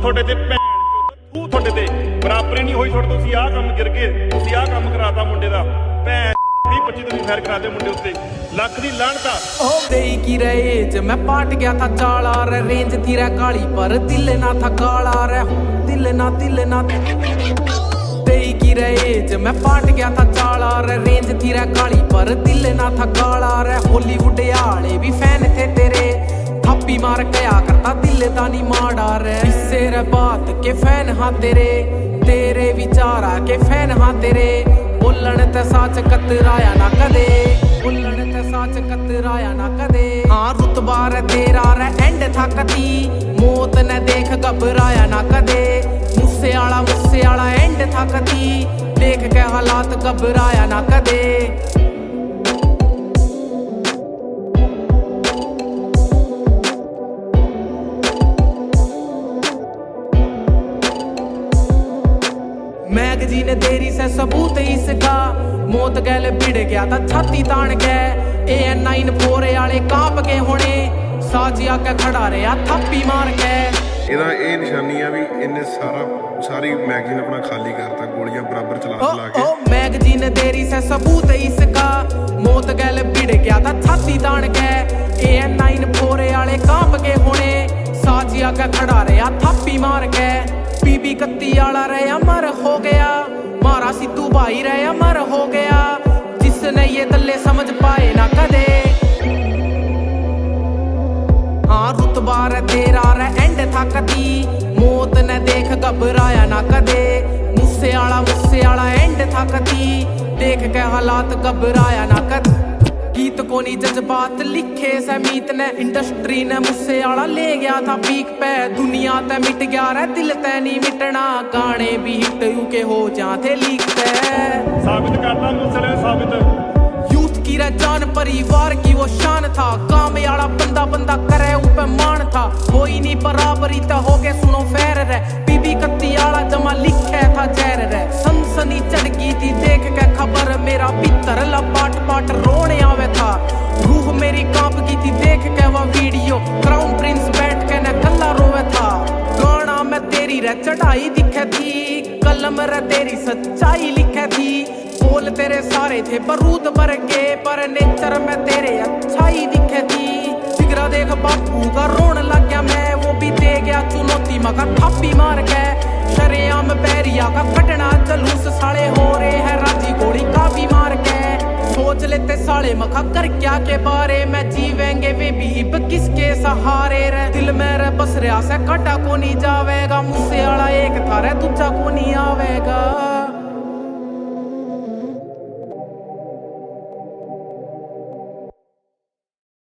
ਤੁਹਾਡੇ ਤੇ ਭੈਣ ਤੂੰ ਤੁਹਾਡੇ ਤੇ ਬਰਾਬਰੀ ਨਹੀਂ ਹੋਈ ਤੁਹਾਡੇ ਤੋਂ। ਤੁਸੀਂ ਆਹ ਕੰਮ ਗਿਰ ਗਏ, ਤੁਸੀਂ ਆਹ ਕੰਮ ਕਰਾਤਾ ਮੁੰਡੇ ਦਾ। ਭੈਣ 20-25 ਤੁਸੀਂ ਫੈਰ ਕਰਾਤੇ ਮੁੰਡੇ ਉੱਤੇ, ਲੱਖ ਦੀ ਲਾਹਨਤਾ। देई की रेज मैं पाट गया था चाला रे, रेंज थी रे काली पर दिल ना था काला रे, दिल ना देई की रेज मैं पाट गया था चाला रे, रेंज थी रे काली पर दिल ना था काला रे। हॉलीवुड आले भी फैन थे तेरे, थप्पी मार गया करता दिल दा नी माड़ा रे। इससे रे बात के फैन हाँ तेरे, तेरे विचारा के फैन हाँ तेरे। बोलन ते साच कतराया ना कदे, बोलन ते साच कतराया ना कदे। हाँ रुतबा रे तेरा रे एंड था कदी, मौत ने देख घबराया ना कदे। मुस्से आला एंड था कदी, देख के हालात घबराया ना कदे। मैगजीन तेरी से सबूत इसका, मौत गैल भिड़ गया था छाती तान के। AN94 वाले कांप के होने, साची आके खड़ा रहा थप्पी मार के। ਇਹਦਾ ਇਹ ਨਿਸ਼ਾਨੀ ਆ ਵੀ ਇਹਨੇ ਸਾਰੀ ਮੈਗਜ਼ੀਨ ਆਪਣਾ ਖਾਲੀ ਕਰਤਾ, ਗੋਲੀਆਂ ਬਰਾਬਰ ਚਲਾ ਕੇ। मैगजीन तेरी से सबूत इसका, मौत गैल भिड़ गया था छाती तान के। AN94 वाले कांप के होने, साची आके खड़ा रहा थप्पी मार के। बीबी 31 वाला रे अमर हो गया, मारा सिद्धू भाई रे अमर हो गया। जिसने ये दल्ले समझ पाए ना कदे, हाँ रुतबा रे तेरा रे एंड था कदी, मौत ने देख घबराया ना कदे। मुस्से आला एंड था कदी, देख के हालात घबराया ना कदे। गीत को नी जज्बात लिखे समीत ने, इंडस्ट्री ने मुझसे आड़ा ले गया था पीक पे। दुनिया ते मिट गया रे दिल ते नहीं मिटना, गाने भी हिट यू के हो जाते लीक पे। साबित करता मुझसे साबित, यूथ की रे जान परिवार की वो शान था। काम आड़ा बंदा करे ऊपर मान था, कोई नहीं बराबरी ता हो गए सुनो फैर रे। बीबी 31 आड़ा जमा लिखे था जहर रे, सनसनी चढ़ गई थी देख के खबर। मेरा भीतर लपाट पाट रोने आवे था, रूह मेरी कांप गई थी देख के वह वीडियो। क्राउन प्रिंस बैठ के न कल्ला रोवे था, गाना में तेरी रे चढ़ाई दिखे थी, कलम रे तेरी सच्चाई लिखे थी। बोल तेरे सारे थे बारूद बरगे, पर नेचर में तेरे अच्छाई दिखे थी। जिगरा देख बापू का रोन लग गया मैं, वो भी दे गया चुनौती मका थप्पी मार के। शरेआम बैरिया का फटना जलूस, साले हो रहे हैं राजी गोली का भी मार के। सोच लेते साले मखा कर क्या के बारे में, जीवेंगे वे भी अब किसके सहारे रे। दिल में रे बस रहा से कटा को नहीं जावेगा, मुझसे आड़ा एक था रे दूजा को नहीं आवेगा।